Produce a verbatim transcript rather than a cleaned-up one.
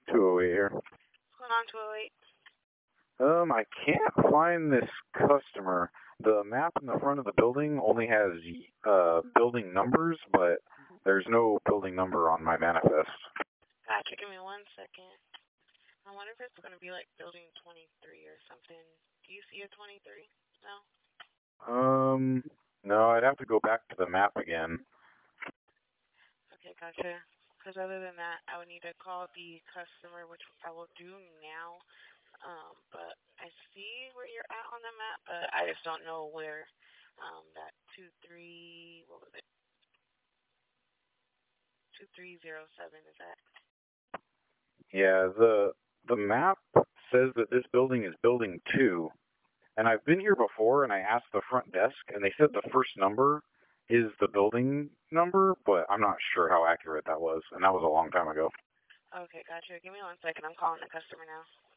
two oh eight here. What's going on, two oh eight? Um, I can't find this customer. The map in the front of the building only has uh building numbers, but there's no building number on my manifest. Gotcha, give me one second. I wonder if it's going to be like building twenty-three or something. Do you see a twenty-three? No? Um, no, I'd have to go back to the map again. Okay, gotcha. Because other than that, I would need to call the customer, which I will do now. Um, but I see where you're at on the map, but I just don't know where um, that two three, what was it? two three zero seven is at. Yeah, the the map says that this building is building two, and I've been here before, and I asked the front desk, and they said the first number is the building number, but I'm not sure how accurate that was, and that was a long time ago. Okay, gotcha. Give me one second. I'm calling the customer now.